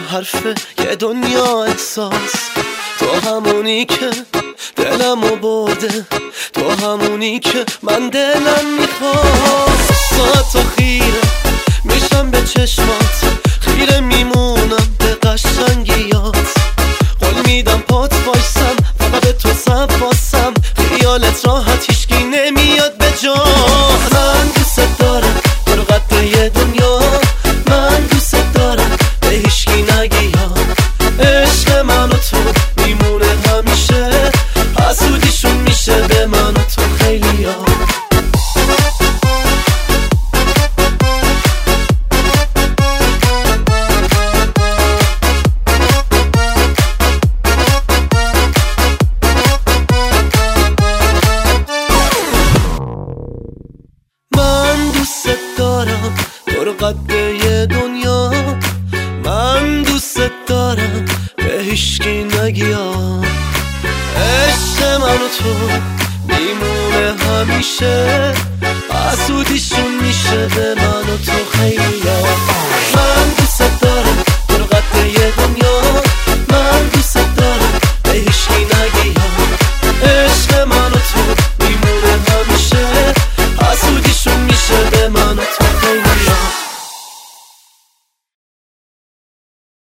حرف یه دنیا احساس. تو همونی که دلمو برده، تو همونی که من دلم میخواد. ساعت تو خیره میشم به چشمات، خیره میمونم به قشنگیات. قول میدم پات باشم فقط به تو سباسم، خیالت راحت هیچکی نمیاد به جا. من دوست دارم تو رو قد یه دنیا، من دوست دارم به هیچکی نگی یا. عشق من و تو میمونه همیشه، حسودیشون میشه به من و تو خیلی ها. من دوست دارم تو رو قد یه دنیا، من دوست دارم به هیچکی نگی ها. عشق من و تو میمونه همیشه، حسودیشون میشه به من و تو خیلی